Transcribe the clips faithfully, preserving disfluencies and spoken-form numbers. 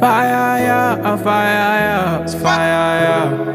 Fire, yeah, fire, yeah, fire, yeah.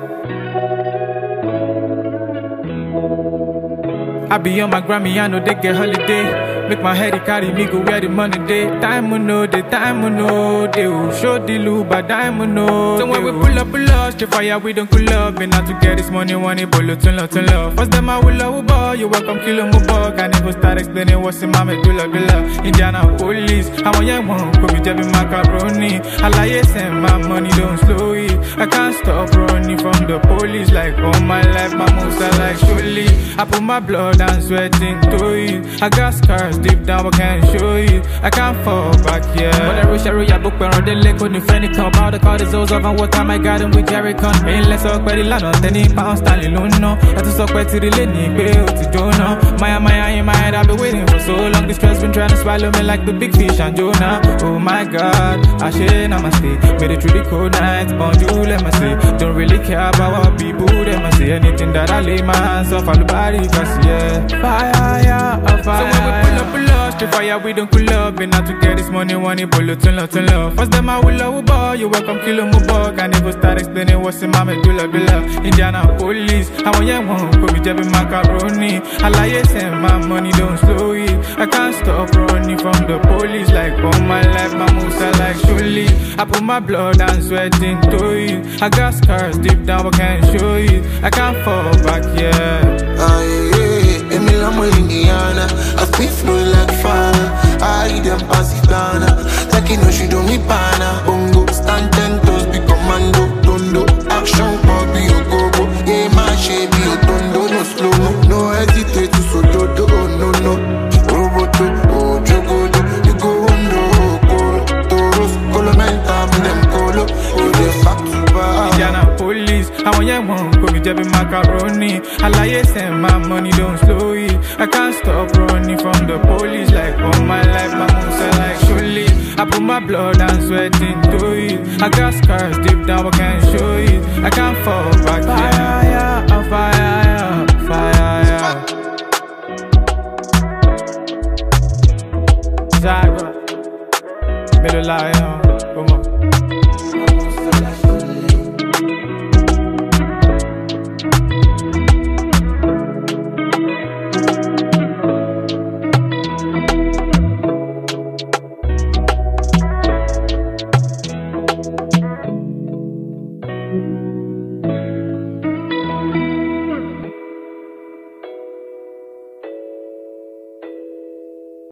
I be on my Grammy, I know they get holiday. Make my head carry me go where the money day. Time will know, the time will know. They will show the loop, but time will know. So when we pull up, pull up, straight fire, we don't cool up. And now to get this money, one it, bullet, turn love, turn love. First them I will love, boy, you welcome, kill them, bug. I never start explaining what's in my medulla, villa. Indiana police, I want young one, could be jabbing macaroni. I like yes, and my money don't slow it. I can't stop running from the police. Like all my life, my moves are like surely. I put my blood and sweating to it. I got scars deep down, I can't show you. I can't fall back, yeah. But I wish I wrote your book, but on the lake on the friendly come out the car, the zones of and what time I got him with Jerry Con. Main let's talk by the land on ten pounds, Stanley Luno. I just talk by to the lane, bail to Jonah. Maya, Maya, in my head, I've been waiting for so long. This stress been trying to swallow me like the big fish and Jonah. Oh my god, I should namaste. Made it through the cold nights, bonjour, let me say. Don't really care about what people, they must say. Anything that I lay my hands off, all the body, cause yeah. Fire, yeah, fire. So when we pull up, pull up, straight fire, we don't cool up. And now to get this money, one it, bullet, turn love, turn love. First them I will love, boy, you welcome, kill them, bug. I never start explaining what's in my medulla, villa. Indiana police, I want young one, could be jabbing macaroni. I like yes, and my money don't slow it. I can't stop running from the police. Like all my life, my moves are like surely. I put my blood and sweating to it. I got scars deep down, I can't show it. I can't fall back, yeah. Aye, Emil, I'm Indiana. I spit flow like fire. I them pass it down. Like you know she do me pana. Bongo, stand ten toes, be commando, tondo. Action, Bobby, you go go. Yeah, my shape, you tondo, no slow mo. No hesitate to so do do, oh no no. Roboto, oh jogodo. You go undo, coro, toros, colomenta, me them colo. You the back to back. Indiana police, I want young one, could be jabbing macaroni. I like yes, and my money don't slow it. I can't stop running from the police. Like all my life, my moves are like surely. I put my blood and sweating to it. I got scars deep down, I can't show it. I can't fall back, yeah. Fire, yeah, fire, yeah, fire, yeah. Zagra, Middle Lion.